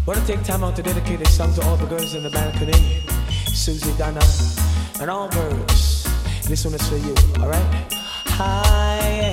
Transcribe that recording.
Wanna take time out to dedicate this song to all the girls in the balcony, Susie, Donna, and all girls. This one is for you, alright? Hi,